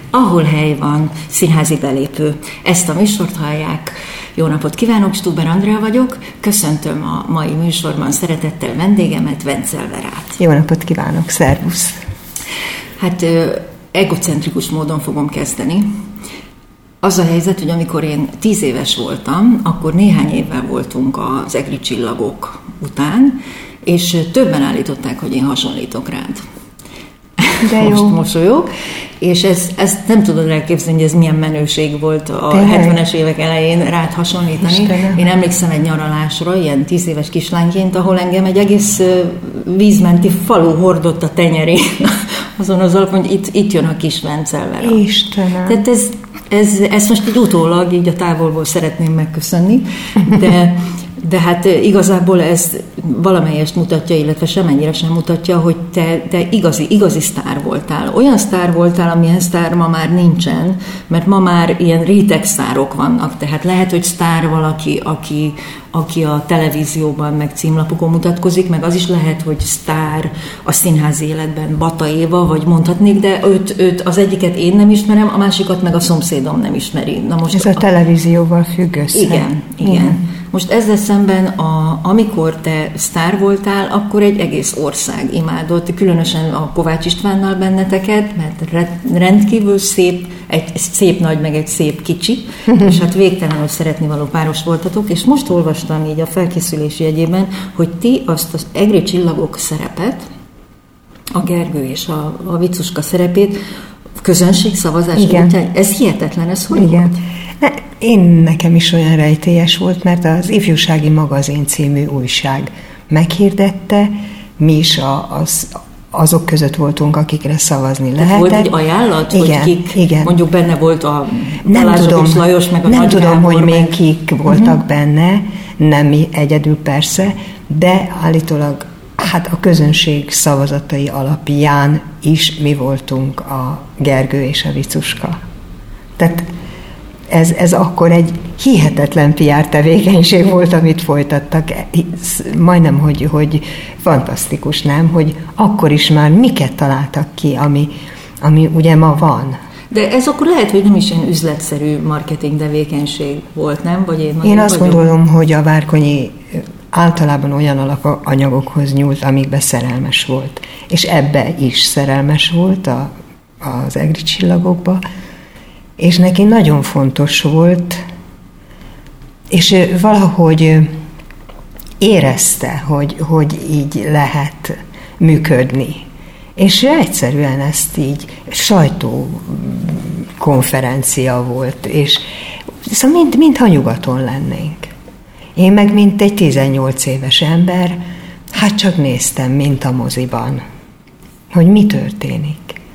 ahol hely van, színházi belépő. Ezt a műsort hallják. Jó napot kívánok, Stuber Andrea vagyok. Köszöntöm a mai műsorban szeretettel vendégemet, Vencel Verát. Jó napot kívánok, szervusz! Hát egocentrikus módon fogom kezdeni. Az a helyzet, hogy amikor én 10 éves voltam, akkor néhány évvel voltunk az Egri csillagok után, és többen állították, hogy én hasonlítok rád. De jó. Most mosolyog. És ezt nem tudod elképzelni, hogy ez milyen menőség volt a 70-es évek elején rád hasonlítani. Istenem. Én emlékszem egy nyaralásra, ilyen 10 éves kislányként, ahol engem egy egész vízmenti falu hordott a tenyerén, azon az alapon, hogy itt jön a kis Vencel Vera. Istenem. Tehát ez most így utólag, így a távolból szeretném megköszönni, de hát igazából ez valamelyest mutatja, illetve semennyire sem mutatja, hogy te igazi sztár voltál. Olyan sztár voltál, amilyen sztár ma már nincsen, mert ma már ilyen rétegsztárok vannak. Tehát lehet, hogy sztár valaki, aki a televízióban meg címlapokon mutatkozik, meg az is lehet, hogy sztár a színházi életben Bata Éva, vagy mondhatnék, de őt az egyiket én nem ismerem, a másikat meg a szomszédom nem ismeri. Na most ez a televízióval függ össze. Igen. Most ezzel szemben, amikor te sztár voltál, akkor egy egész ország imádott, különösen a Kovács Istvánnal benneteket, mert rendkívül szép, egy szép nagy, meg egy szép kicsi, és hát végtelenül szeretnivaló páros voltatok, és most olvastam így a felkészülési jegyében, hogy ti azt az Egri csillagok szerepet, a Gergő és a Vicuska szerepét, közönségszavazás után, ez hihetetlen, ez hogy volt? Nekem is olyan rejtélyes volt, mert az Ifjúsági Magazin című újság meghirdette, mi is azok között voltunk, akikre szavazni lehetett. Volt egy ajánlat, igen, hogy kik, igen. Mondjuk benne volt a Lajos, meg a nem tudom, Gábor, hogy még kik voltak benne, nem mi egyedül persze, de állítólag hát a közönség szavazatai alapján is mi voltunk a Gergő és a Vicuska. Tehát ez akkor egy hihetetlen PR tevékenység volt, amit folytattak. Majdnem, hogy fantasztikus, nem? Hogy akkor is már miket találtak ki, ami ugye ma van. De ez akkor lehet, hogy nem is ilyen üzletszerű marketing tevékenység volt, nem? Vagy én azt gondolom, hogy a Várkonyi általában olyan alapanyagokhoz nyúlt, amikbe szerelmes volt. És ebbe is szerelmes volt az Egri csillagokba, és neki nagyon fontos volt, és valahogy érezte, hogy így lehet működni. És egyszerűen ezt így sajtókonferencia volt, és szóval mintha nyugaton lennénk. Én meg mint egy 18 éves ember, hát csak néztem, mint a moziban, hogy mi történik.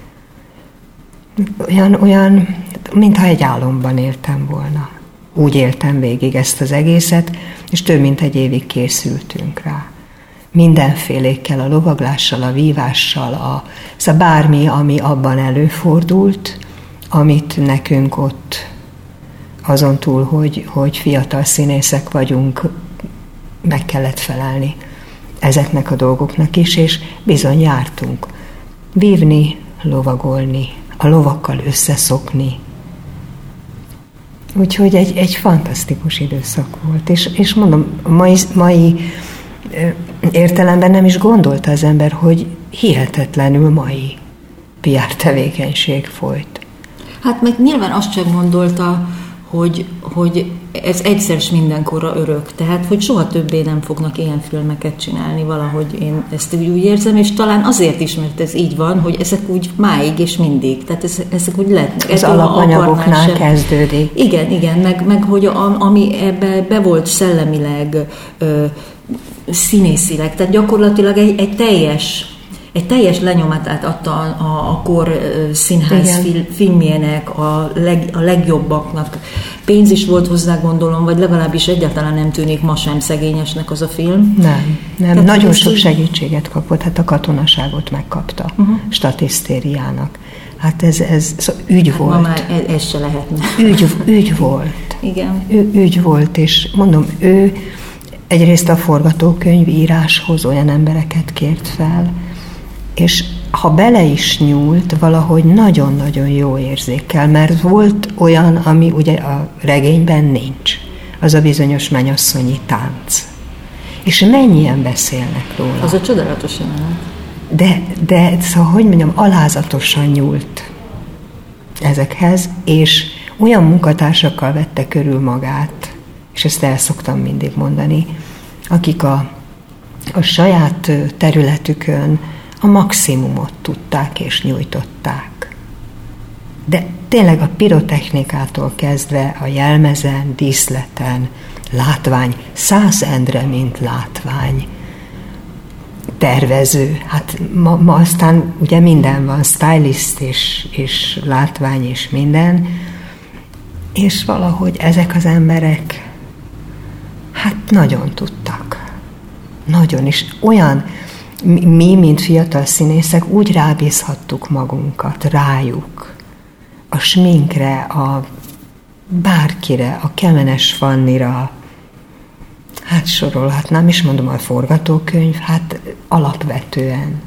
Olyan, mintha egy álomban éltem volna. Úgy éltem végig ezt az egészet, és több mint egy évig készültünk rá. Mindenfélékkel, a lovaglással, a vívással, szóval bármi, ami abban előfordult, amit nekünk ott azon túl, hogy fiatal színészek vagyunk, meg kellett felelni ezeknek a dolgoknak is, és bizony jártunk. Vívni, lovagolni, a lovakkal összeszokni. Úgyhogy egy fantasztikus időszak volt. És mondom, mai értelemben nem is gondolta az ember, hogy hihetetlenül mai PR tevékenység folyt. Hát meg nyilván azt sem gondolta, hogy ez egyszer s mindenkorra örök. Tehát, hogy soha többé nem fognak ilyen filmeket csinálni, valahogy én ezt úgy érzem, és talán azért is, mert ez így van, hogy ezek úgy máig és mindig. Tehát ezek úgy lehetnek. Az alapanyagoknál kezdődik. Igen, meg hogy ami ebbe be volt szellemileg, színészileg, tehát gyakorlatilag egy teljes lenyomatát adta a kor színház filmjének, a legjobbaknak. Pénz is volt hozzá, gondolom, vagy legalábbis egyáltalán nem tűnik ma sem szegényesnek az a film. Nem. Tehát nagyon sok segítséget kapott, hát a katonaságot megkapta statisztériának. Hát ez ügy volt. Ma már ez se lehetne. Ügy volt. Igen. Ügy volt, és mondom, ő egyrészt a forgatókönyvíráshoz olyan embereket kért fel, és ha bele is nyúlt, valahogy nagyon-nagyon jó érzékkel, mert volt olyan, ami ugye a regényben nincs. Az a bizonyos mennyasszonyi tánc. És mennyien beszélnek róla. Az a csodálatos jelenet. De szóval, hogy mondjam, alázatosan nyúlt ezekhez, és olyan munkatársakkal vette körül magát, és ezt el szoktam mindig mondani, akik a saját területükön a maximumot tudták és nyújtották. De tényleg a pirotechnikától kezdve a jelmezen, díszleten, látvány, Szász Endre, mint látvány, tervező, hát ma aztán ugye minden van, stylist és látvány és minden, és valahogy ezek az emberek hát nagyon tudtak. Nagyon, és olyan, mi, mint fiatal színészek úgy rábízhattuk magunkat rájuk, a sminkre, a bárkire, a Kemenes Fannira, hát sorolhatnám, és mondom, a forgatókönyv, hát alapvetően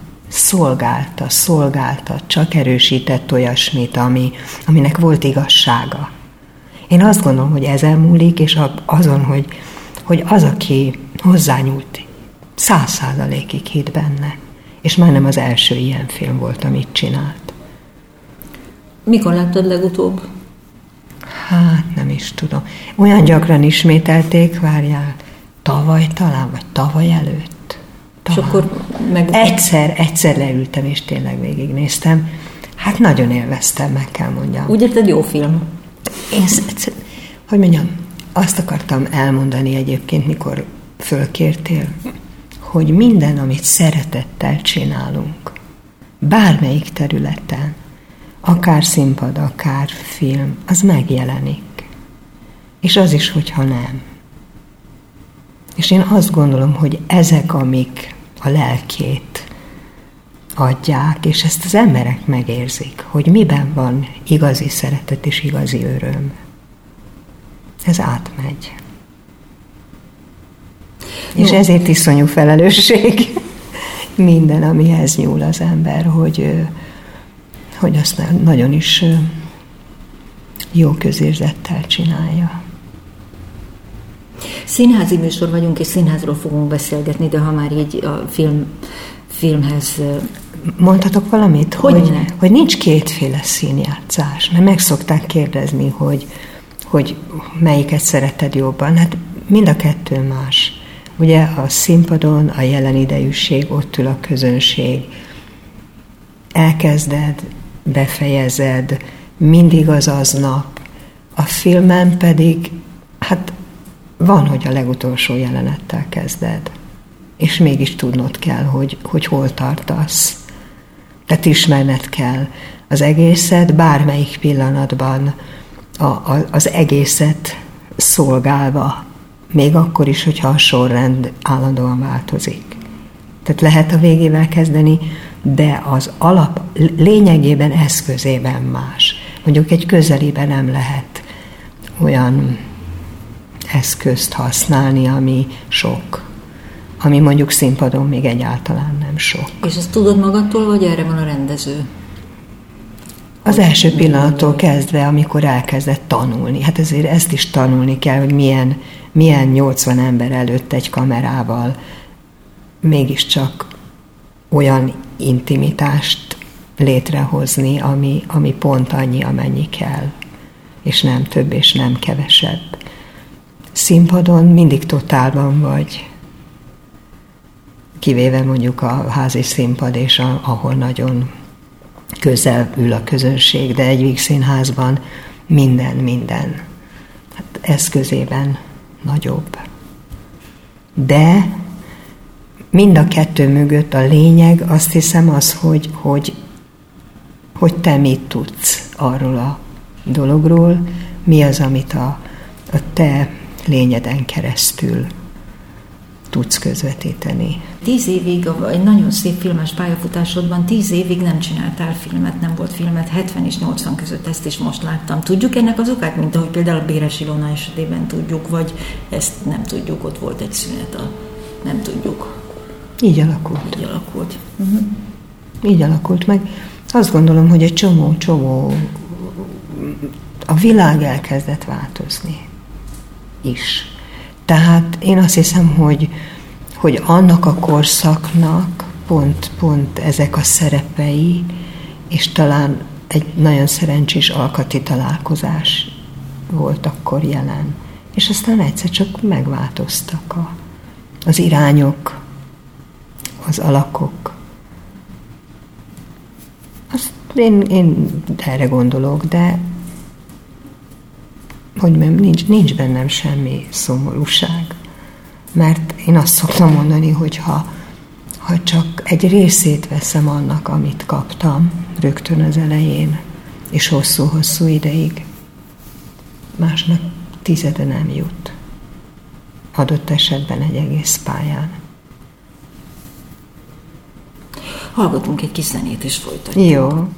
szolgálta, csak erősített olyasmit, aminek volt igazsága. Én azt gondolom, hogy ezen múlik, és azon, hogy az, aki hozzányúlt, 100%-ig hitt benne. És majdnem az első ilyen film volt, amit csinált. Mikor láttad legutóbb? Hát nem is tudom. Olyan gyakran ismételték, várjál, tavaly talán, vagy tavaly előtt. Talán. És akkor Egyszer leültem, és tényleg végignéztem. Hát nagyon élveztem, meg kell mondjam. Úgy érted, jó film? Hogy mondjam, azt akartam elmondani egyébként, mikor fölkértél, hogy minden, amit szeretettel csinálunk, bármelyik területen, akár színpad, akár film, az megjelenik. És az is, hogyha nem. És én azt gondolom, hogy ezek, amik a lelkét adják, és ezt az emberek megérzik, hogy miben van igazi szeretet és igazi öröm. Ez átmegy. És ezért iszonyú felelősség minden, amihez nyúl az ember, hogy azt nagyon is jó közérzettel csinálja. Színházi műsor vagyunk, és színházról fogunk beszélgetni, de ha már így a filmhez... Mondhatok valamit? Hogy nincs kétféle színjátszás, mert meg szokták kérdezni, hogy melyiket szereted jobban. Hát mind a kettő más. Ugye a színpadon a jelen idejűség, ott ül a közönség. Elkezded, befejezed, mindig az aznap. A filmen pedig, hát van, hogy a legutolsó jelenettel kezded. És mégis tudnod kell, hogy hol tartasz. Tehát ismerned kell az egészet, bármelyik pillanatban az egészet szolgálva, még akkor is, hogyha a sorrend állandóan változik. Tehát lehet a végével kezdeni, de az alap lényegében, eszközében más. Mondjuk egy közelében nem lehet olyan eszközt használni, ami sok. Ami mondjuk színpadon még egyáltalán nem sok. És ezt tudod magadtól, vagy erre van a rendező? Az első pillanattól kezdve, amikor elkezdett tanulni. Hát ezért ezt is tanulni kell, hogy milyen 80 ember előtt egy kamerával mégiscsak olyan intimitást létrehozni, ami pont annyi, amennyi kell. És nem több, és nem kevesebb. Színpadon mindig totálban vagy. Kivéve mondjuk a házi színpad, és ahol nagyon közel ül a közönség, de egy vígszínházban minden hát eszközében nagyobb. De mind a kettő mögött a lényeg, azt hiszem az, hogy te mit tudsz arról a dologról, mi az, amit a te lényeden keresztül tudsz közvetíteni. 10 évig, egy nagyon szép filmes pályafutásodban 10 évig nem csináltál filmet, nem volt filmet, 70 és 80 között, ezt is most láttam. Tudjuk ennek az okát, mint ahogy például a Béres Ilona esetében tudjuk, vagy ezt nem tudjuk, ott volt egy szünet, nem tudjuk. Így alakult. Uh-huh. Így alakult meg. Azt gondolom, hogy egy csomó a világ elkezdett változni is. Tehát én azt hiszem, hogy annak a korszaknak pont ezek a szerepei, és talán egy nagyon szerencsés alkati találkozás volt akkor jelen. És aztán egyszer csak megváltoztak az irányok, az alakok. Azt én erre gondolok, de hogy nincs bennem semmi szomorúság. Mert én azt szoktam mondani, hogy ha csak egy részét veszem annak, amit kaptam rögtön az elején, és hosszú-hosszú ideig, másnak tizede nem jut. Adott esetben egy egész pályán. Hallgatunk egy kis zenét, és folytatjuk. Jó.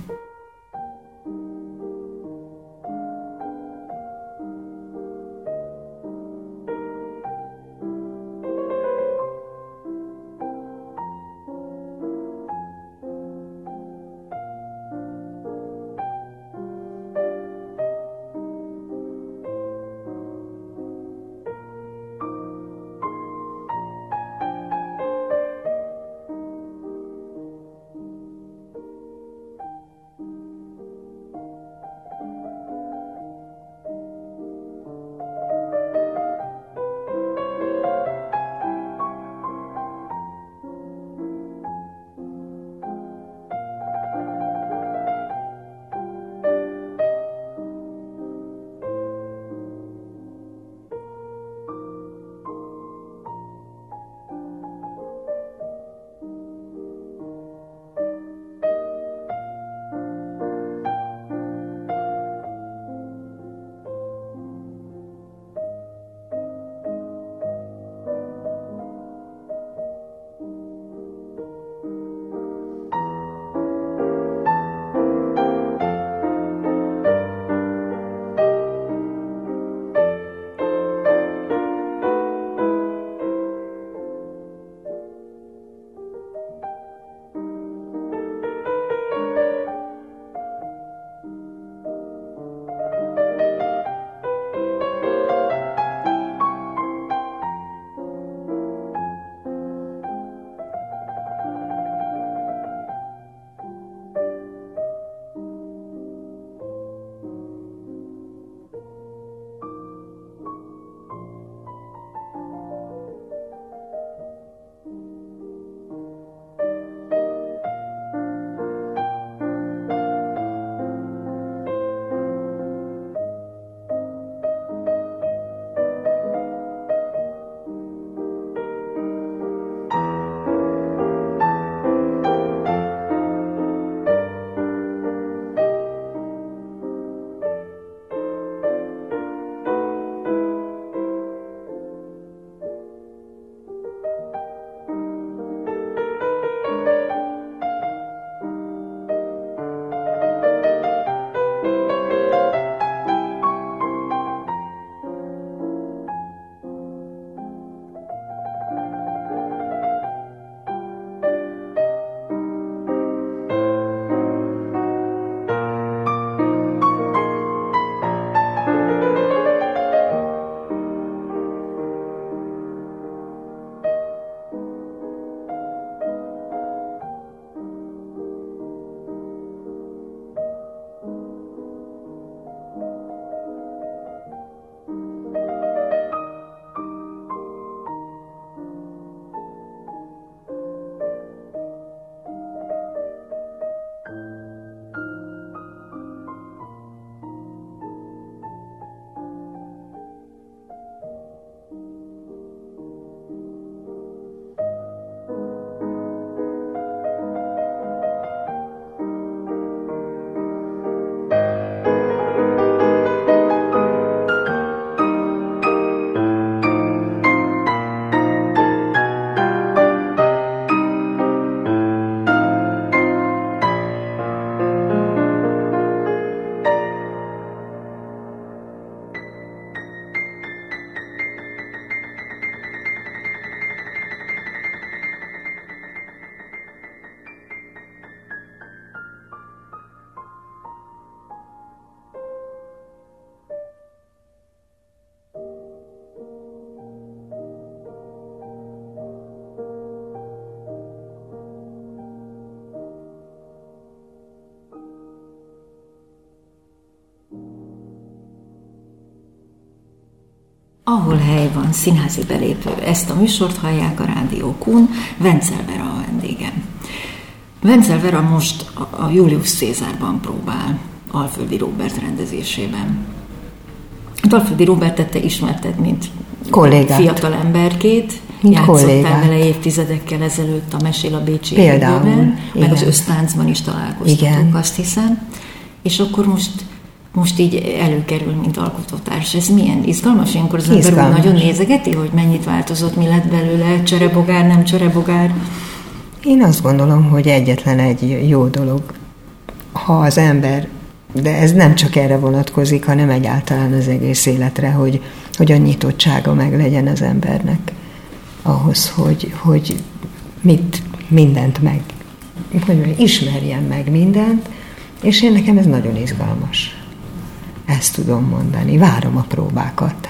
Ahol hely van, színházi belépő. Ezt a műsort hallják a Rádió Kun, Vencel Vera a vendégem. Vencel Vera most a Julius Cézárban próbál, Alföldi Róbert rendezésében. Alföldi Róbertet te ismerted, mint kollégát. Fiatal emberkét, játszottál vele évtizedekkel ezelőtt a Mesél a Bécsi Erdőben, meg az Ösztáncban is találkoztatunk, azt hiszem. És akkor most így előkerül, mint alkotótárs. Ez milyen izgalmas? Ilyenkor az ember nagyon nézegeti, hogy mennyit változott, mi lett belőle, cserebogár, nem cserebogár? Én azt gondolom, hogy egyetlen egy jó dolog, ha az ember, de ez nem csak erre vonatkozik, hanem egyáltalán az egész életre, hogy a nyitottsága meg legyen az embernek ahhoz, hogy mindent meg, hogy ismerjen meg mindent, és én nekem ez nagyon izgalmas. Ezt tudom mondani. Várom a próbákat.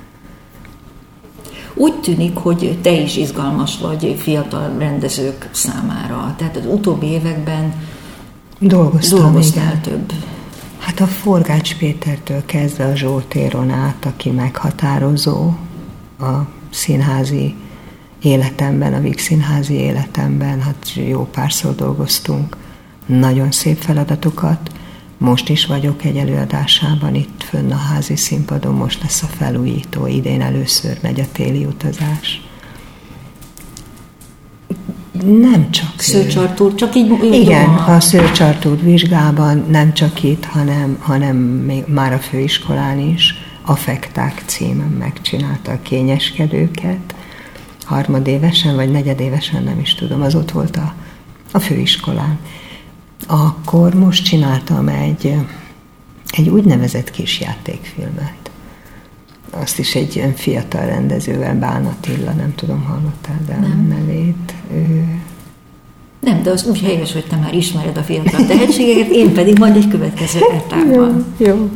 Úgy tűnik, hogy te is izgalmas vagy fiatal rendezők számára. Tehát az utóbbi években dolgoztál több. Hát a Forgács Pétertől kezdve a Zsoltéron át, aki meghatározó a színházi életemben, a Víg színházi életemben, hát jó párszor dolgoztunk nagyon szép feladatokat. Most is vagyok egy előadásában itt fönn a házi színpadon, most lesz a felújító, idén először megy a téli utazás. Nem csak Szőcsartúr, csak így... Igen, a Szőcsartúr vizsgában nem csak itt, hanem még már a főiskolán is Affekták címen megcsinálta a Kényeskedőket. Harmadévesen vagy negyedévesen, nem is tudom, az ott volt a főiskolán. Akkor most csináltam egy úgynevezett kis játékfilmet. Azt is egy ilyen fiatal rendezővel, Bán Attila, nem tudom, hallottál de a nevét. Nem, de az úgy helyes, hogy te már ismered a fiatal tehetségeket, én pedig majd egy következő etapban. Jó.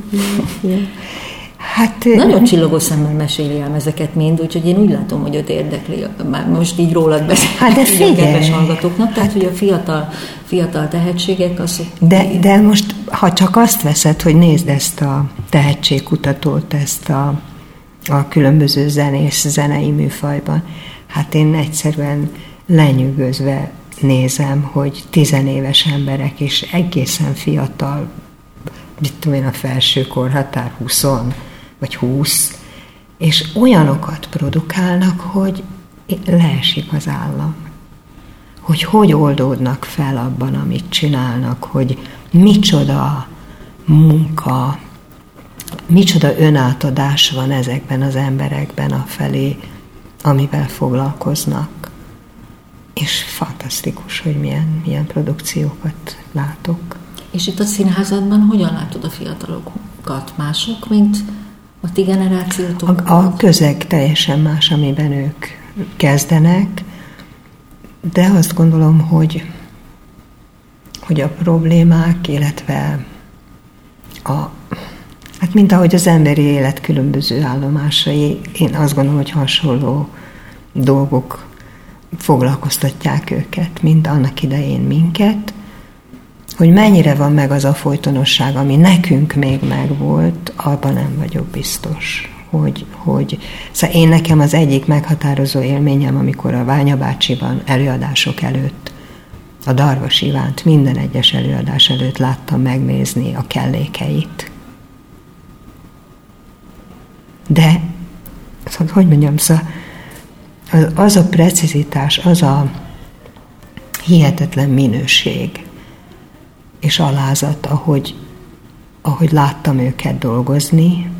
Hát, nagyon csillogó szemmel meséli ám ezeket mind, úgyhogy én úgy látom, hogy őt érdekli, már most így rólad beszélni a kedves hallgatóknak, tehát hogy a fiatal tehetségek azok... De most, ha csak azt veszed, hogy nézd ezt a tehetségkutatót, ezt a különböző zenei műfajban, hát én egyszerűen lenyűgözve nézem, hogy 10 éves emberek és egészen fiatal, mit tudom én, a felső korhatár 20 vagy 20, és olyanokat produkálnak, hogy leesik az állam. Hogy oldódnak fel abban, amit csinálnak, hogy micsoda munka, micsoda önátadás van ezekben az emberekben afelé, amivel foglalkoznak. És fantasztikus, hogy milyen produkciókat látok. És itt a színházadban hogyan látod a fiatalokat? Mások, mint a ti generációtok? A közeg teljesen más, amiben ők kezdenek, de azt gondolom, hogy a problémák, illetve hát mint ahogy az emberi élet különböző állomásai, én azt gondolom, hogy hasonló dolgok foglalkoztatják őket, mint annak idején minket, hogy mennyire van meg az a folytonosság, ami nekünk még megvolt, abban nem vagyok biztos. Szóval én nekem az egyik meghatározó élményem, amikor a Ványa bácsiban előadások előtt a Darvas Ivánt minden egyes előadás előtt láttam megnézni a kellékeit. De, szóval, hogy mondjam, szóval az a precizitás, az a hihetetlen minőség és alázat, ahogy láttam őket dolgozni,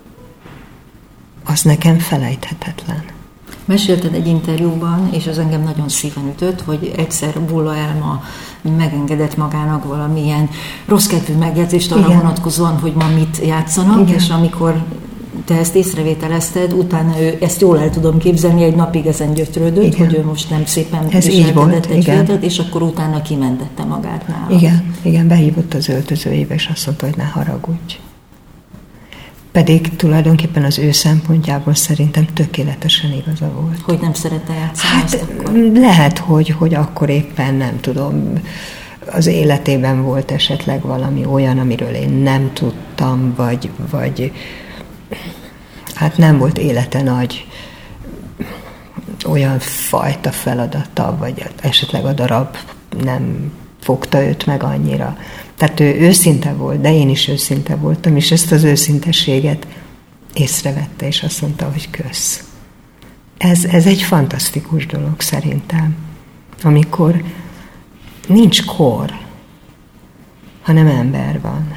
az nekem felejthetetlen. Mesélted egy interjúban, és az engem nagyon szíven ütött, hogy egyszer Bulla Elma megengedett magának valamilyen rosszkedvű megjegyzést arra vonatkozóan, hogy ma mit játszanak, igen. És amikor te ezt észrevételezted, utána ő, ezt jól el tudom képzelni, egy napig ezen gyötrődött, igen. Hogy ő most nem szépen viselkedett egy fiatalt, és akkor utána kimentette magát nála. Igen, behívott az öltözőjébe, és azt mondta, hogy ne haragudj. Pedig tulajdonképpen az ő szempontjából szerintem tökéletesen igaza volt. Hogy nem szerette játszani azt akkor? Lehet, hogy akkor éppen nem tudom, az életében volt esetleg valami olyan, amiről én nem tudtam, vagy hát nem volt élete nagy olyan fajta feladata, vagy esetleg a darab nem fogta őt meg annyira. Tehát ő őszinte volt, de én is őszinte voltam, és ezt az őszintességet észrevette, és azt mondta, hogy kösz. Ez egy fantasztikus dolog szerintem, amikor nincs kor, hanem ember van.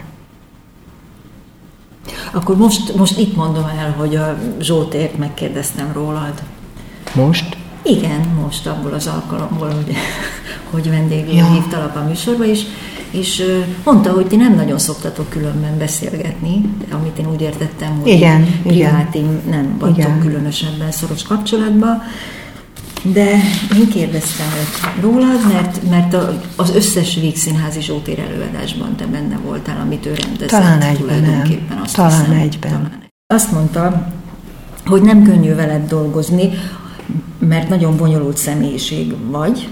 Akkor most itt mondom el, hogy a Zsótért megkérdeztem rólad. Most? Igen, most abból az alkalomból, hogy vendégül hívtalak a műsorba, és mondta, hogy ti nem nagyon szoktatok különben beszélgetni, amit én úgy értettem, hogy priváti nem vagytok különösebben szoros kapcsolatban, de én kérdeztem rólad, mert az összes Vígszínházi Zsótér előadásban te benne voltál, amit ő rendezett. Talán egyben. Talán egyben. Azt mondta, hogy nem könnyű veled dolgozni, mert nagyon bonyolult személyiség vagy.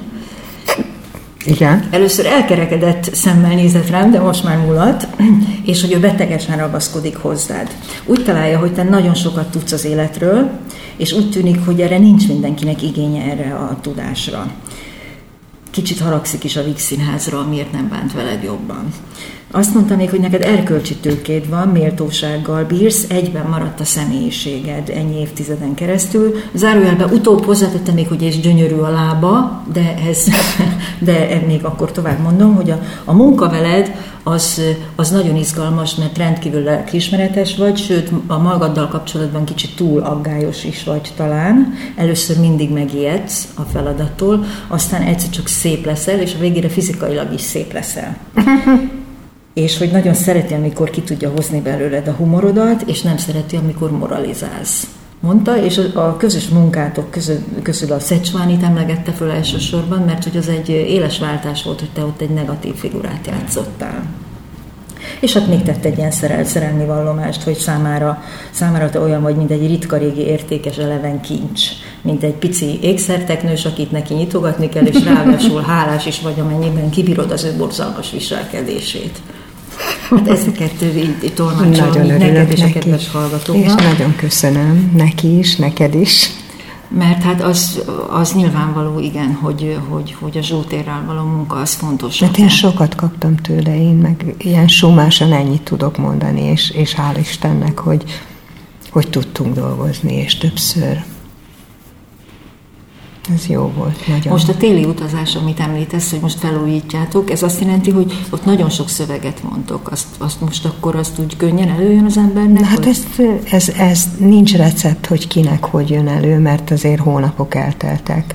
Igen. Először elkerekedett szemmel nézett rám, de most már mulat, és hogy ő betegesen ragaszkodik hozzád. Úgy találja, hogy te nagyon sokat tudsz az életről, és úgy tűnik, hogy erre nincs mindenkinek igénye erre a tudásra. Kicsit haragszik is a Vígszínházra, miért nem bánt veled jobban. Azt mondta még, hogy neked erkölcsi tőkéd van, méltósággal bírsz, egyben maradt a személyiséged ennyi évtizeden keresztül. Zárójelben utóbb hozzátette még, hogy ez gyönyörű a lába, de még akkor tovább mondom, hogy a munka veled az nagyon izgalmas, mert rendkívül lelkiismeretes vagy, sőt a magaddal kapcsolatban kicsit túl aggályos is vagy talán. Először mindig megijedsz a feladattól, aztán egyszer csak szép leszel, és a végére fizikailag is szép leszel. És hogy nagyon szereti, amikor ki tudja hozni belőled a humorodat, és nem szereti, amikor moralizálsz. Mondta, és a közös munkátok közül a Szecsvánit emlegette föl elsősorban, mert hogy az egy éles váltás volt, hogy te ott egy negatív figurát játszottál. És hát még tett egy ilyen szerelmi vallomást, hogy számára te olyan vagy, mint egy ritka régi értékes eleven kincs, mint egy pici ékszerteknős, akit neki nyitogatni kell, és ráadásul hálás is vagy, amennyiben kibírod az ő borzalmas viselkedését. Hát ezeket így tolmácsolom neked és a kedves hallgatóknak. És nagyon köszönöm neki is, neked is. Mert hát az nyilvánvaló, igen, hogy a Zsótérrel való munka az fontos. Hát én sokat kaptam tőle, én meg ilyen sumásan ennyit tudok mondani, és hál' Istennek, hogy tudtunk dolgozni, és többször. Ez jó volt, nagyon. Most a téli utazás, amit említesz, hogy most felújítjátok, ez azt jelenti, hogy ott nagyon sok szöveget mondtok. Azt most akkor azt úgy könnyen előjön az embernek? Hát ez nincs recept, hogy kinek hogy jön elő, mert azért hónapok elteltek.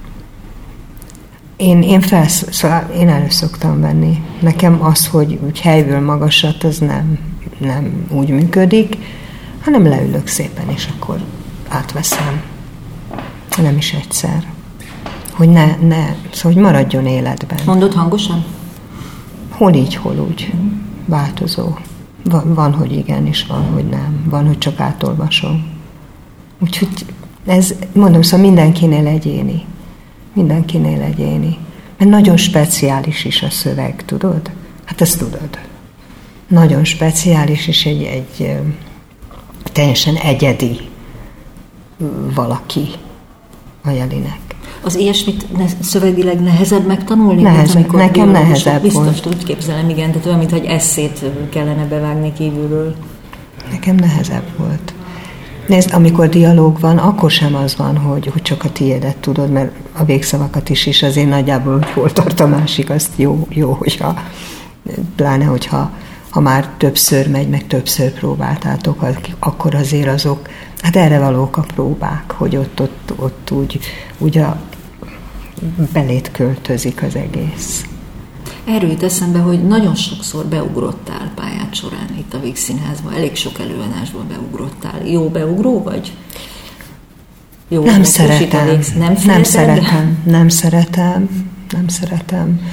Én elő szoktam venni. Nekem az, hogy úgy helyből magasat, az nem úgy működik, hanem leülök szépen, és akkor átveszem. Nem is egyszer. Hogy szóval, hogy maradjon életben. Mondod hangosan? Hol így, hol úgy. Változó. Van, hogy igen, és van, hogy nem. Van, hogy csak átolvasom. Úgyhogy ez, mondom, szóval mindenkinél egyéni. Mindenkinél egyéni. Mert nagyon speciális is a szöveg, tudod? Hát ezt tudod. Nagyon speciális, és egy teljesen egyedi valaki a Jelinek. Az ilyesmit szövegileg nehezebb megtanulni? Nekem nehezebb biztos, volt. Úgy képzelem, igen, tehát olyan, mintha egy esszét kellene bevágni kívülről. Nekem nehezebb volt. Nézd, amikor dialóg van, akkor sem az van, hogy csak a tiédet tudod, mert a végszavakat is azért nagyjából, hogy hol tart a másik, azt jó, hogyha, pláne, hogyha már többször megy, meg többször próbáltátok, akkor azért azok, hát erre valók a próbák, hogy ott úgy belét költözik az egész. Erről jut eszembe, hogy nagyon sokszor beugrottál pályád során itt a Vígszínházban, elég sok előadásban beugrottál. Jó beugró vagy? Jó, nem szeretem. Nem szeretem.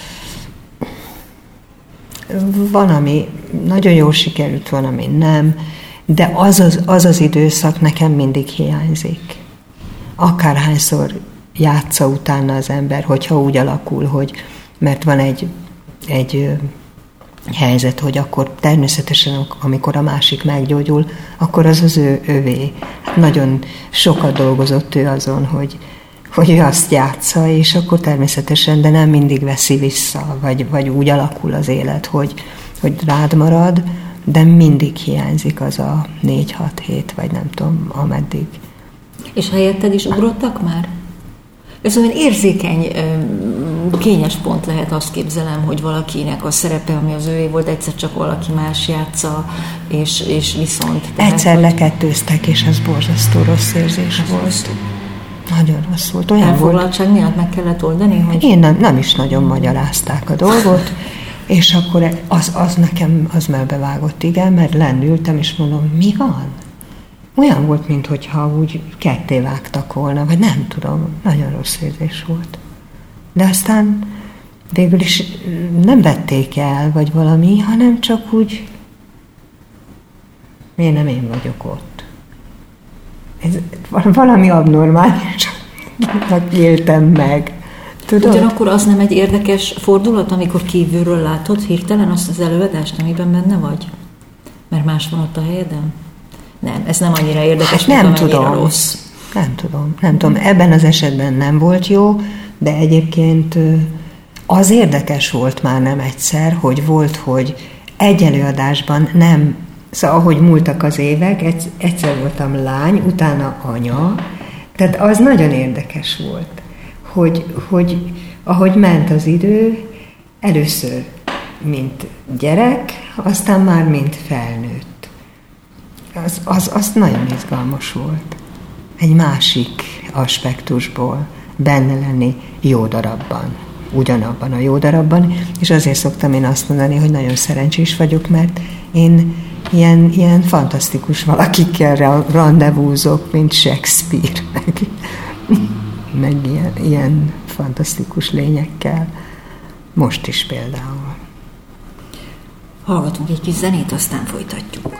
Van, ami nagyon jól sikerült, van, ami nem, de az az időszak nekem mindig hiányzik. Akárhányszor játsza utána az ember, hogyha úgy alakul, hogy mert van egy helyzet, hogy akkor természetesen, amikor a másik meggyógyul, akkor az az övé. Hát nagyon sokat dolgozott ő azon, hogy ő azt játsza, és akkor természetesen, de nem mindig veszi vissza, vagy úgy alakul az élet, hogy rád marad, de mindig hiányzik az a 4-6 hét, vagy nem tudom, ameddig. És helyetted is ugrottak már? Ez olyan érzékeny, kényes pont lehet, azt képzelem, hogy valakinek a szerepe, ami az ővé volt, egyszer csak valaki más játsza, és viszont... Egyszer lekettőztek, és ez borzasztó rossz érzés volt. Nagyon rossz volt. Olyan elfoglaltság miatt meg kellett oldani? Hogy... Én nem is nagyon magyarázták a dolgot, és akkor az nekem az melbevágott, igen, mert lendültem, és mondom, mi van? Olyan volt, mintha úgy ketté vágtak volna, vagy nem tudom, nagyon rossz érzés volt. De aztán végül is nem vették el, vagy valami, hanem csak úgy, miért nem én vagyok ott. Ez valami abnormális, éltem meg. Tudod? Ugyanakkor az nem egy érdekes fordulat, amikor kívülről látod hirtelen azt az előadást, amiben benne vagy? Mert más van ott a helyeden? Nem, ez nem annyira érdekes, hát nem mint tudom. Rossz. Nem tudom. Ebben az esetben nem volt jó, de egyébként az érdekes volt már nem egyszer, hogy volt, hogy egy előadásban nem, szóval ahogy múltak az évek, egyszer voltam lány, utána anya, tehát az nagyon érdekes volt, hogy ahogy ment az idő, először mint gyerek, aztán már mint felnőtt. Az nagyon izgalmas volt. Egy másik aspektusból benne lenni jó darabban, ugyanabban a jó darabban, és azért szoktam én azt mondani, hogy nagyon szerencsés vagyok, mert én ilyen fantasztikus valakikkel randevúzok, mint Shakespeare, meg ilyen fantasztikus lényekkel. Most is például. Hallgatunk egy kis zenét, aztán folytatjuk.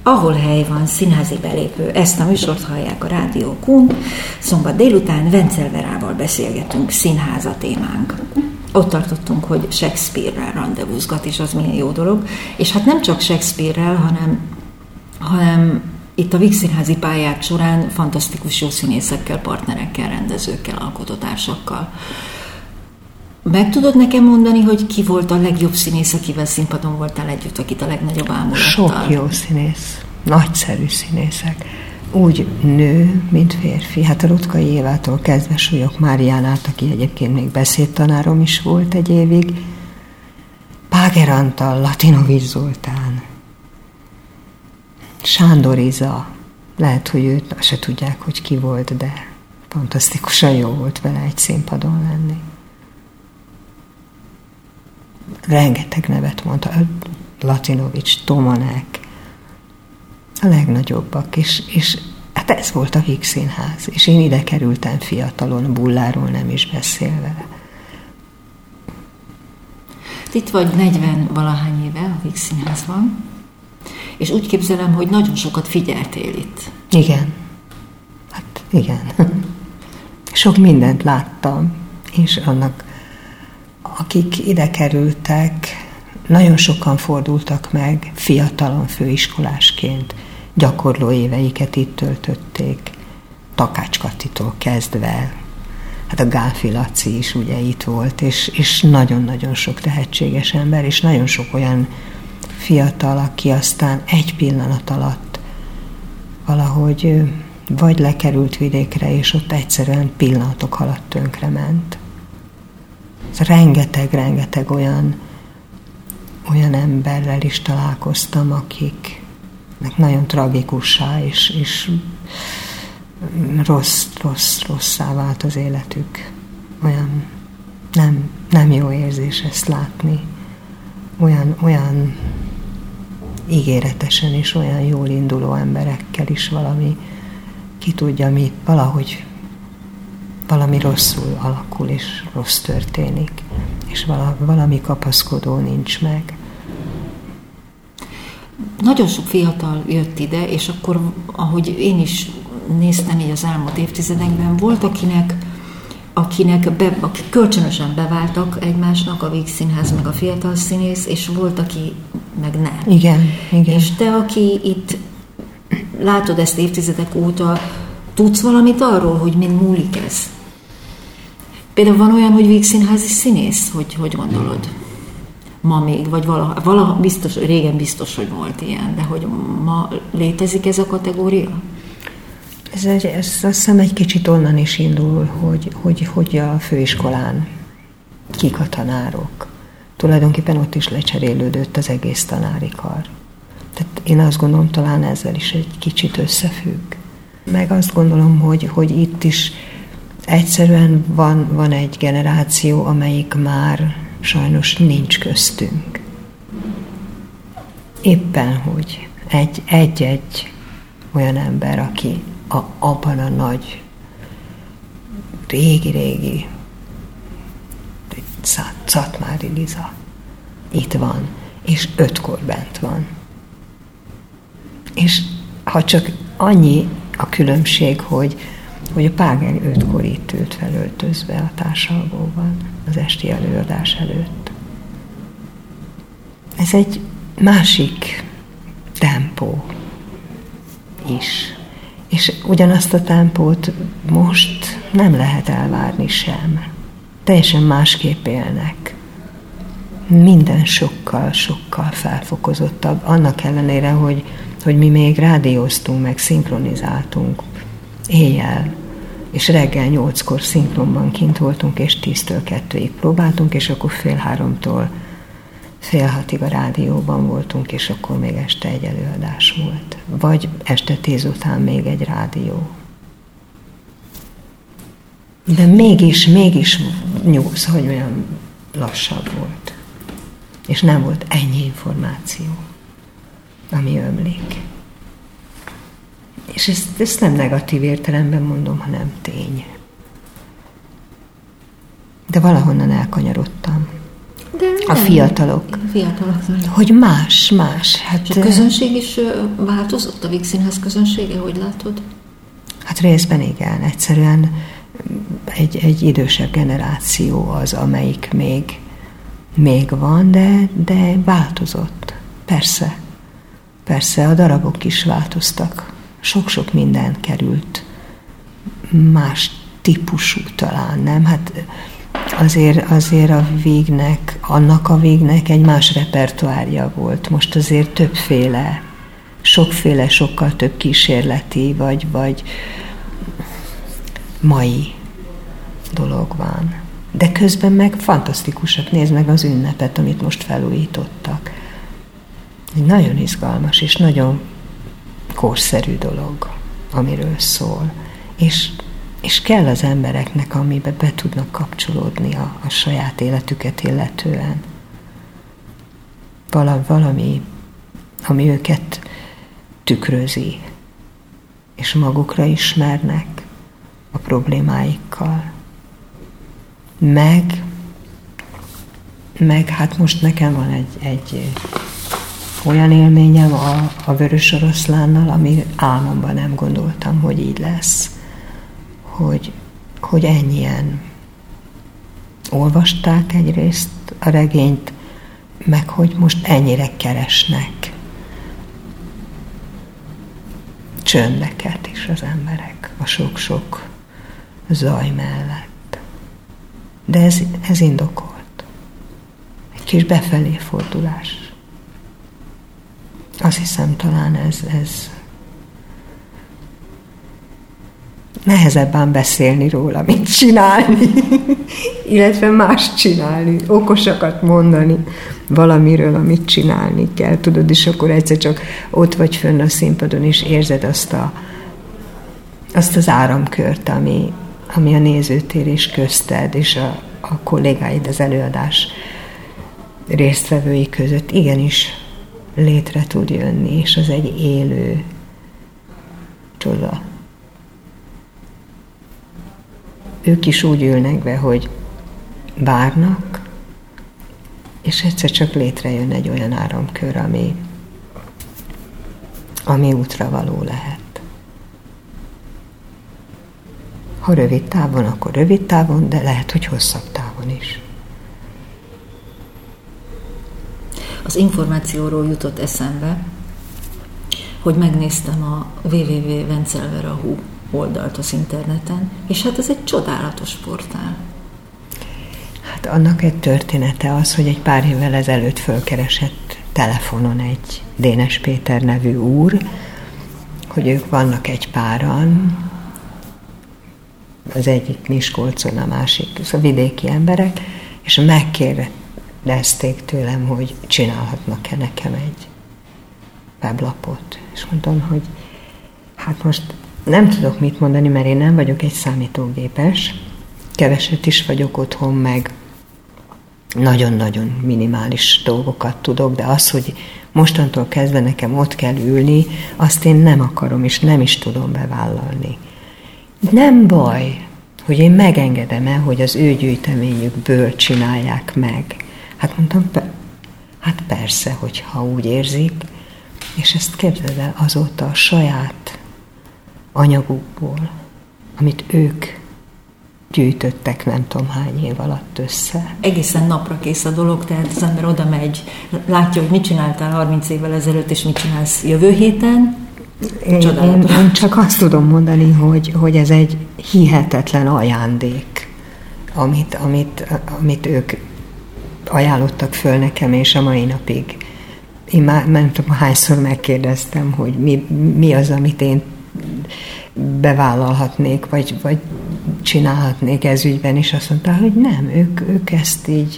Ahol hely van, színházi belépő. Ezt a műsort hallják a Rádió Kun. Szombat délután Vencel-Verával beszélgetünk, színház a témánk. Ott tartottunk, hogy Shakespeare-rel randevúzgat, és az milyen jó dolog. És hát nem csak Shakespeare-rel, hanem itt a Víg Színházi pályák során fantasztikus jó színészekkel, partnerekkel, rendezőkkel, alkotótársakkal. Meg tudod nekem mondani, hogy ki volt a legjobb színész, akivel színpadon voltál együtt, akit a legnagyobb álmodattal? Sok jó színész, nagyszerű színészek. Úgy nő, mint férfi. Hát a Rutkai Évától kezdve Súlyog Márián át, aki egyébként még beszédtanárom is volt egy évig, Páger Antal, Latinovics Zoltán, Sándor Iza, lehet, hogy őt se tudják, hogy ki volt, de fantasztikusan jó volt vele egy színpadon lenni. Rengeteg nevet mondta, Latinovics, Tomanek, a legnagyobbak, és hát ez volt a Víg Színház, és én ide kerültem fiatalon, Bulláról nem is beszélve. Itt vagy 40-valahány éve a Víg Színházban, és úgy képzelem, hogy nagyon sokat figyeltél itt. Igen. Hát igen. Sok mindent láttam, és annak, akik ide kerültek, nagyon sokan fordultak meg fiatalon főiskolásként, gyakorló éveiket itt töltötték, Takács Katitól kezdve, hát a Gálfi Laci is ugye itt volt, és nagyon-nagyon sok tehetséges ember, és nagyon sok olyan fiatal, aki aztán egy pillanat alatt valahogy vagy lekerült vidékre, és ott egyszerűen pillanatok alatt tönkrement. Rengeteg olyan emberrel is találkoztam, akiknek nagyon tragikussá és rosszá vált az életük. Olyan nem jó érzés ezt látni. Olyan ígéretesen és olyan jól induló emberekkel is valami, ki tudja mi, valami rosszul alakul és rossz történik, és valami kapaszkodó nincs meg. Nagyon sok fiatal jött ide, és akkor, ahogy én is néztem így az elmúlt évtizedekben, volt akik kölcsönösen beváltak egymásnak, a Víg Színház meg a fiatal színész, és volt, aki meg nem. Igen. És te, aki itt látod ezt évtizedek óta, tudsz valamit arról, hogy mind múlik ez? Például van olyan, hogy Víg Színházi színész, hogy gondolod? Ma még, vagy valaha biztos, régen biztos, hogy volt ilyen, de hogy ma létezik ez a kategória? Ez azt hiszem egy kicsit onnan is indul, hogy a főiskolán kik a tanárok. Tulajdonképpen ott is lecserélődött az egész tanári kar. Tehát én azt gondolom, talán ezzel is egy kicsit összefügg. Meg azt gondolom, hogy itt is egyszerűen van egy generáció, amelyik már sajnos nincs köztünk. Éppen, hogy egy olyan ember, aki abban a nagy, régi Szatmári Liza itt van, és 5-kor bent van. És ha csak annyi a különbség, hogy a Páger 5-kor itt ült felöltözve a társalgóban az esti előadás előtt. Ez egy másik tempó is. És ugyanazt a tempót most nem lehet elvárni sem. Teljesen másképp élnek. Minden sokkal felfokozottabb. Annak ellenére, hogy mi még rádióztunk, meg szinkronizáltunk éjjel, és reggel 8-kor szinkronban kint voltunk, és 10-től 2-ig próbáltunk, és akkor 5:30-tól 5:30 a rádióban voltunk, és akkor még este egy előadás volt. Vagy este 10 után még egy rádió. De mégis nyúlsz, hogy olyan lassabb volt. És nem volt ennyi információ, ami ömlik. És ezt nem negatív értelemben mondom, hanem tény. De valahonnan elkanyarodtam. A fiatalok. Hogy más. Hát, és a közönség is változott? A Víg Színház közönsége, hogy látod? Hát részben igen. Egyszerűen egy idősebb generáció az, amelyik még van, de változott. Persze, a darabok is változtak. Sok-sok minden került más típusú talán, nem? Hát azért annak a Vígnek egy más repertoárja volt. Most azért többféle, sokféle, sokkal több kísérleti, vagy mai dolog van. De közben meg fantasztikusak. Nézd meg az Ünnepet, amit most felújítottak. Egy nagyon izgalmas és nagyon korszerű dolog, amiről szól. És kell az embereknek, amiben be tudnak kapcsolódni a saját életüket illetően. Valami, ami őket tükrözi, és magukra ismernek a problémáikkal. Meg hát most nekem van egy olyan élményem a Vörös Oroszlánnal, ami álmomban nem gondoltam, hogy így lesz. Hogy ennyien olvasták egyrészt a regényt, meg hogy most ennyire keresnek csöndeket is az emberek a sok-sok zaj mellett. De ez indokolt. Egy kis befelé fordulás. Azt hiszem, talán ez nehezebb ám beszélni róla, mint csinálni. Illetve más csinálni, okosakat mondani valamiről, amit csinálni kell. Tudod, és akkor egyszer csak ott vagy fönn a színpadon, és érzed azt az áramkört, ami a nézőtér és közted, és a kollégáid az előadás résztvevői között igenis létre tud jönni, és az egy élő csoda. Ők is úgy ülnek be, hogy várnak, és egyszer csak létrejön egy olyan áramkör, ami útra való lehet. Ha rövid távon, akkor rövid távon, de lehet, hogy hosszabb távon is. Az információról jutott eszembe, hogy megnéztem a www.wenzelver.hu oldalt az interneten, és hát ez egy csodálatos portál. Hát annak egy története az, hogy egy pár évvel ezelőtt fölkeresett telefonon egy Dénes Péter nevű úr, hogy ők vannak egy páran, az egyik Miskolcon, a másik, a vidéki emberek, és megkérdezték tőlem, hogy csinálhatnak-e nekem egy weblapot. És mondtam, hogy hát most nem tudok mit mondani, mert én nem vagyok egy számítógépes, keveset is vagyok otthon, meg nagyon-nagyon minimális dolgokat tudok, de az, hogy mostantól kezdve nekem ott kell ülni, azt én nem akarom, és nem is tudom bevállalni. Nem baj, hogy én megengedem-e, hogy az ő gyűjteményükből csinálják meg. Hát mondtam, hát persze, hogyha úgy érzik, és ezt képzeld el, azóta a saját anyagukból, amit ők gyűjtöttek nem tudom hány év alatt össze. Egészen napra kész a dolog, tehát az ember oda megy, látja, hogy mit csináltál 30 évvel ezelőtt, és mit csinálsz jövő héten. Én csak azt tudom mondani, hogy ez egy hihetetlen ajándék, amit ők ajánlottak föl nekem, és a mai napig. Én már nem tudom, hányszor megkérdeztem, hogy mi az, amit én bevállalhatnék, vagy csinálhatnék ez ügyben, és azt mondta, hogy nem, ők ezt így,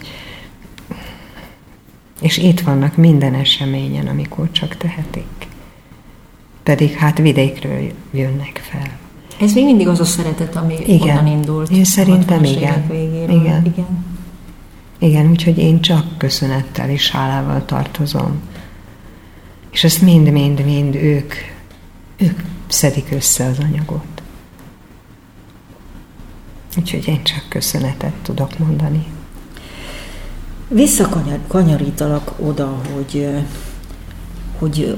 és itt vannak minden eseményen, amikor csak tehetik. Pedig hát vidékről jönnek fel. Ez még mindig az a szeretet, ami onnan indult. Én szerintem igen, úgyhogy én csak köszönettel és hálával tartozom. És ezt mind ők szedik össze az anyagot. Úgyhogy én csak köszönetet tudok mondani. Visszakanyarítalak oda, hogy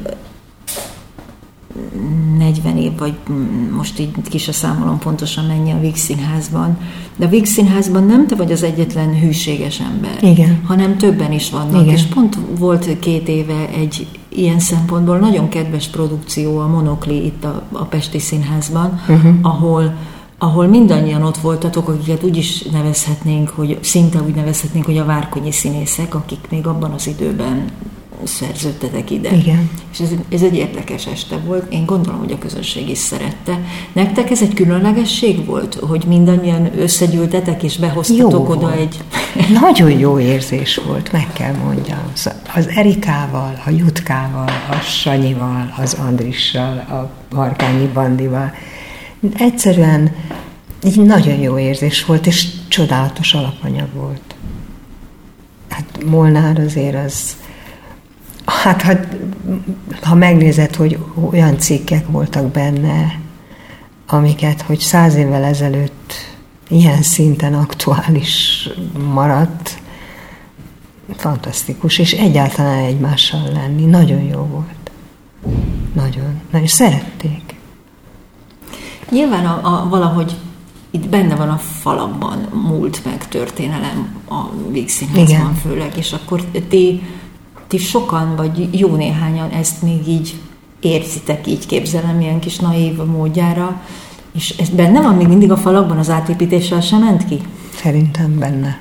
40 év, vagy most így ki se számolom pontosan mennyi a Víg Színházban, de a Víg Színházban nem te vagy az egyetlen hűséges ember, igen, hanem többen is vannak, igen. És pont volt 2 éve egy ilyen szempontból nagyon kedves produkció, a Monokli itt a Pesti Színházban, ahol mindannyian ott voltatok, akiket úgy is nevezhetnénk, hogy szinte úgy nevezhetnénk, hogy a várkonyi színészek, akik még abban az időben szerződtetek ide. Igen. És ez egy érdekes este volt, én gondolom, hogy a közönség is szerette. Nektek ez egy különlegesség volt, hogy mindannyian összegyűltetek és behoztatok oda egy... Nagyon jó érzés volt, meg kell mondjam. Az Erikával, a Jutkával, a Sanyival, az Andrissal, a Harkányi Bandival. Egyszerűen így nagyon jó érzés volt, és csodálatos alapanyag volt. Hát Molnár azért az... Hát, ha megnézed, hogy olyan cikkek voltak benne, amiket, hogy 100 évvel ezelőtt ilyen szinten aktuális maradt, fantasztikus, és egyáltalán egymással lenni. Nagyon jó volt. Nagyon. És szerették. Nyilván valahogy itt benne van a falakban múlt meg történelem a Víg Színházban főleg, és akkor ti sokan, vagy jó néhányan ezt még így érzitek, így képzelem, ilyen kis naív módjára, és ez benne van még mindig a falakban, az átépítéssel sem ment ki? Szerintem benne.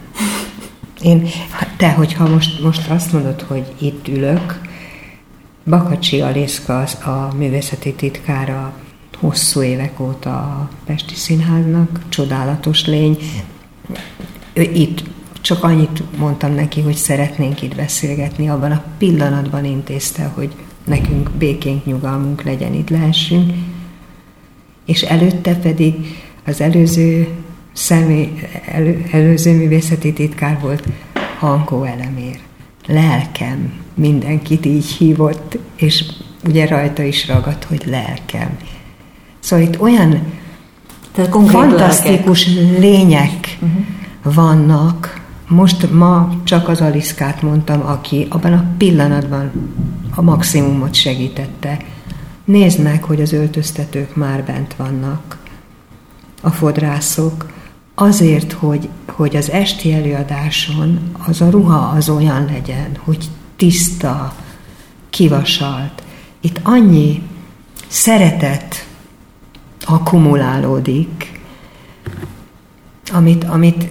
Hogyha most azt mondod, hogy itt ülök, Bakacsi Aliszka a művészeti titkára hosszú évek óta a Pesti Színháznak, csodálatos lény. Itt csak annyit mondtam neki, hogy szeretnénk itt beszélgetni, abban a pillanatban intézte, hogy nekünk békénk, nyugalmunk legyen, itt lehessünk. És előtte pedig az előző művészeti titkár volt Hankó Elemér. Lelkem, mindenkit így hívott, és ugye rajta is ragadt, hogy lelkem. Szóval itt olyan fantasztikus lények vannak. Ma csak az Aliszkát mondtam, aki abban a pillanatban a maximumot segítette. Nézd meg, hogy az öltöztetők már bent vannak, a fodrászok, azért, hogy az esti előadáson az a ruha az olyan legyen, hogy tiszta, kivasalt. Itt annyi szeretet akkumulálódik, amit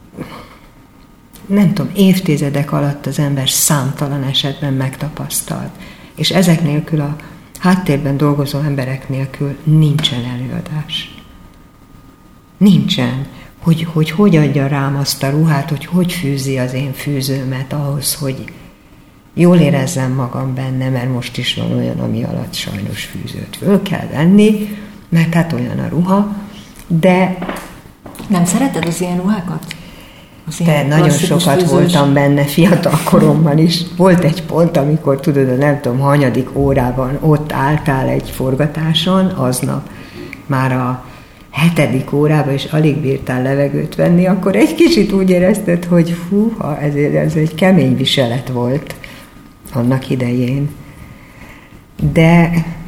nem tudom, évtizedek alatt az ember számtalan esetben megtapasztalt. És ezek nélkül, a háttérben dolgozó emberek nélkül nincsen előadás. Nincsen. Hogy adja rám azt a ruhát, hogy fűzi az én fűzőmet ahhoz, hogy jól érezzem magam benne, mert most is van olyan, ami alatt sajnos fűzőt föl kell venni, mert hát olyan a ruha, de... Nem szereted az ilyen ruhákat? De nagyon sokat voltam benne fiatal koromban is. Volt egy pont, amikor tudod, nem tudom, hanyadik órában ott álltál egy forgatáson, aznap már a 7. órában, és alig bírtál levegőt venni, akkor egy kicsit úgy érezted, hogy ez egy kemény viselet volt annak idején. De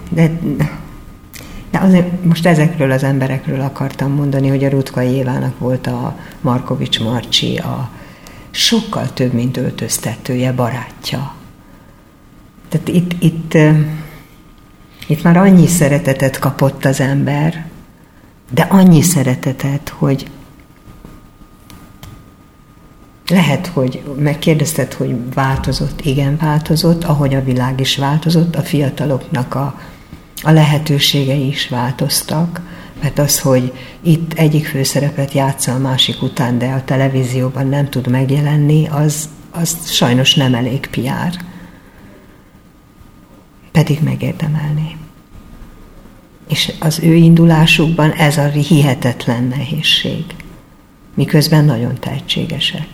azért most ezekről az emberekről akartam mondani, hogy a Rutkay Évának volt a Markovics Marcsi, a sokkal több, mint öltöztetője, barátja. Tehát itt már annyi szeretetet kapott az ember, de annyi szeretetet, hogy lehet, hogy megkérdezted, hogy változott. Igen, változott, ahogy a világ is változott, a fiataloknak a lehetőségei is változtak, mert az, hogy itt egyik főszerepet játsza a másik után, de a televízióban nem tud megjelenni, az sajnos nem elég PR. Pedig megérdemelné. És az ő indulásukban ez a hihetetlen nehézség. Miközben nagyon tehetségesek.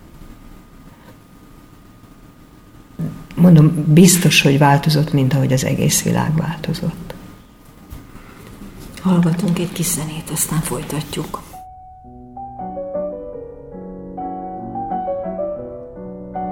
Mondom, biztos, hogy változott, mint ahogy az egész világ változott. Hallgatunk egy kis zenét, aztán folytatjuk.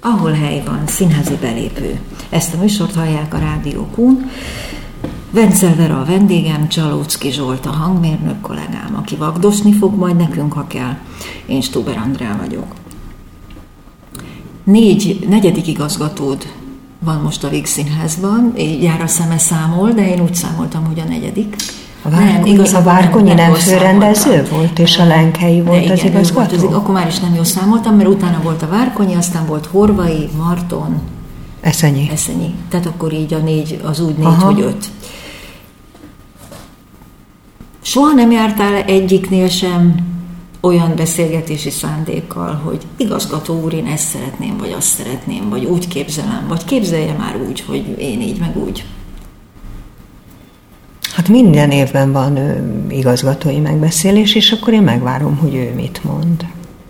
Ahol hely van, színházi belépő. Ezt a műsort hallják a Rádió Kun. Vencel Vera a vendégem, Csalóczky Zsolt a hangmérnök kollégám, aki vagdosni fog majd nekünk, ha kell. Én Stuber Andrea vagyok. Negyedik igazgatód van most a Víg Színházban, jár a szeme számol, de én úgy számoltam, hogy a negyedik. A Várkonyi nem főrendező volt, és a Lenkei volt az igazgató? Akkor már is nem jól számoltam, mert utána volt a Várkonyi, aztán volt Horvai, Marton, Eszenyi. Tehát akkor így a négy, az úgy 4 vagy 5. Soha nem jártál egyiknél sem olyan beszélgetési szándékkal, hogy igazgató úr, én ezt szeretném, vagy azt szeretném, vagy úgy képzelem, vagy képzelje már úgy, hogy én így, meg úgy. Hát minden évben van igazgatói megbeszélés, és akkor én megvárom, hogy ő mit mond.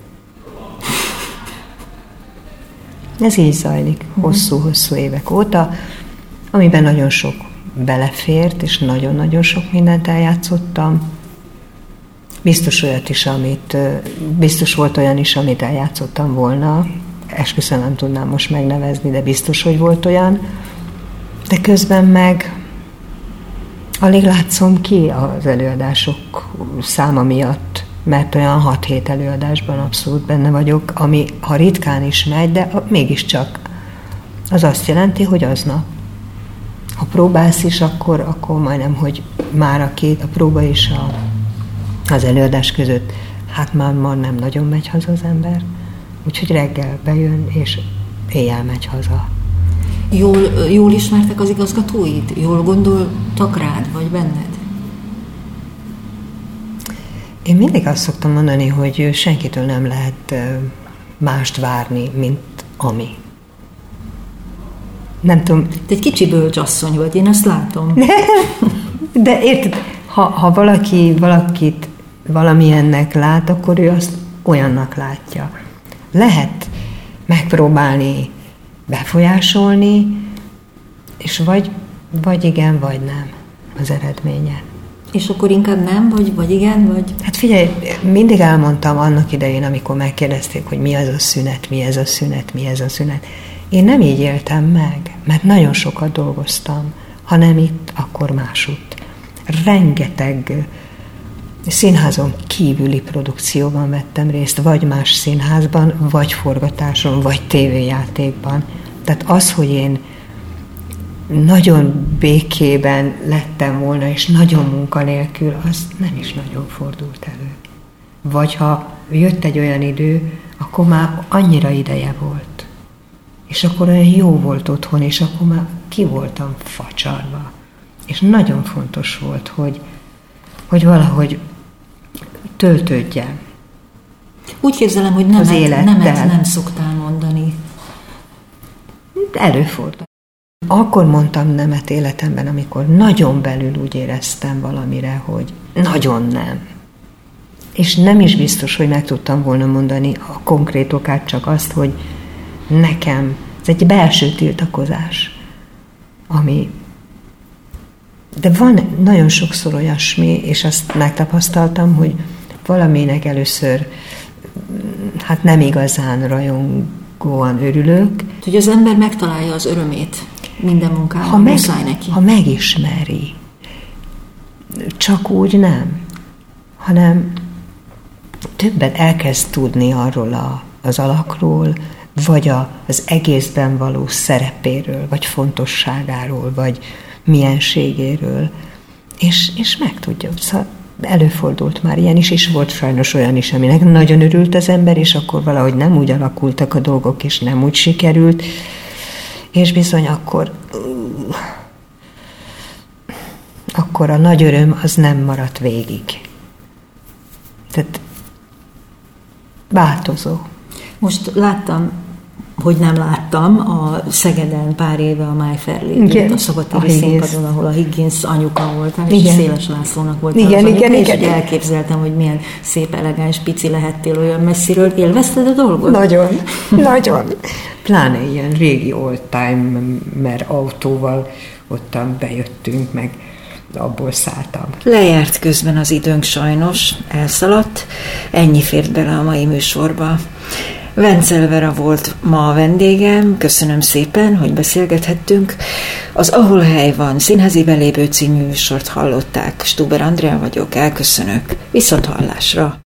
Ez így zajlik hosszú-hosszú évek óta, amiben nagyon sok belefért, és nagyon-nagyon sok mindent eljátszottam. Biztos volt olyan is, amit eljátszottam volna. Esküszöm, nem tudnám most megnevezni, de biztos, hogy volt olyan. De közben meg alig látszom ki az előadások száma miatt, mert olyan 6-7 előadásban abszolút benne vagyok, ami ha ritkán is megy, de mégiscsak az azt jelenti, hogy aznap. Ha próbálsz is, akkor majdnem, hogy már a próba és az előadás között, hát már nem nagyon megy haza az ember. Úgyhogy reggel bejön, és éjjel megy haza. Jól ismertek az igazgatóid? Jól gondoltak rád, vagy benned? Én mindig azt szoktam mondani, hogy senkitől nem lehet mást várni, mint ami. Nem tudom. Te egy kicsi bölcsasszony vagy, én azt látom. De érted, ha valakit valamilyennek lát, akkor ő azt olyannak látja. Lehet megpróbálni befolyásolni, és vagy igen, vagy nem az eredménye. És akkor inkább nem, vagy igen, vagy... Hát figyelj, mindig elmondtam annak idején, amikor megkérdezték, hogy mi az a szünet, mi ez a szünet, mi ez a szünet. Én nem így éltem meg, mert nagyon sokat dolgoztam, ha nem itt, akkor másutt. Rengeteg színházon kívüli produkcióban vettem részt, vagy más színházban, vagy forgatáson, vagy tévéjátékban. Tehát az, hogy én nagyon békében lettem volna, és nagyon munkanélkül, az nem is nagyon fordult elő. Vagy ha jött egy olyan idő, akkor már annyira ideje volt. És akkor olyan jó volt otthon, és akkor már ki voltam facsarva. És nagyon fontos volt, hogy valahogy töltődjen. Úgy képzelem, hogy nemet nem szoktál mondani. Előfordul. Akkor mondtam nemet életemben, amikor nagyon belül úgy éreztem valamire, hogy nagyon nem. És nem is biztos, hogy meg tudtam volna mondani a konkrét okát, csak azt, hogy nekem ez egy belső tiltakozás, ami... De van nagyon sokszor olyasmi, és azt megtapasztaltam, hogy valaminek először hát nem igazán rajongóan örülök. Hogy az ember megtalálja az örömét minden munkában, muszáj neki. Ha megismeri, csak úgy nem, hanem többet elkezd tudni arról az alakról, vagy az egészben való szerepéről, vagy fontosságáról, vagy mienségéről, és megtudja. Szóval előfordult már ilyen is, és volt sajnos olyan is, aminek nagyon örült az ember, és akkor valahogy nem úgy alakultak a dolgok, és nem úgy sikerült, és bizony akkor a nagy öröm az nem maradt végig. Tehát változó. Most láttam, hogy nem láttam, a Szegeden pár éve a My Fair Lady, a szabadtéri színpadon, ahol a Higgins anyuka voltál, és Széles Lászlónak voltál az anyuka, és elképzeltem, hogy milyen szép, elegáns, pici lehettél olyan messziről. Élvezted a dolgot? Nagyon, nagyon. Pláne ilyen régi oldtimer autóval ottan bejöttünk, meg abból szálltam. Lejárt közben az időnk sajnos, elszaladt. Ennyi fért bele a mai műsorba. Vencel Vera volt ma a vendégem, köszönöm szépen, hogy beszélgethettünk. Az Ahol hely van színházi belépő című műsort hallották. Stuber Andrea vagyok, elköszönök. Viszonthallásra!